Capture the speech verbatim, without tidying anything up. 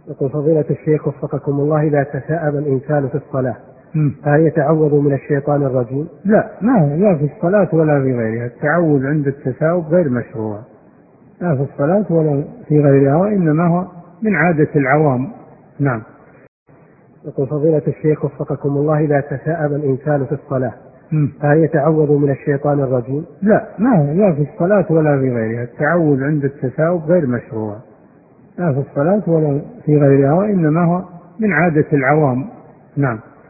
يقول فضيلة الشيخ وفقكم الله، إذا تثاءب الإنسان في الصلاة مم. فهل يتعوذ من الشيطان الرجيم؟ لا، ما لا في الصلاة ولا في غيرها. التعوذ عند التثاؤب غير مشروع، لا في الصلاة ولا في غيرها، وإنما هو من عادة العوام. نعم. يقول فضيلة الشيخ وفقكم الله، إذا تثاءب الإنسان في الصلاة مم. فهل يتعوذ من الشيطان الرجيم؟ لا، ما لا في الصلاة ولا في غيرها. التعوذ عند التثاؤب غير مشروع، لا في الصلاة ولا في غيرها، وإنما هو من عادة العوام. نعم.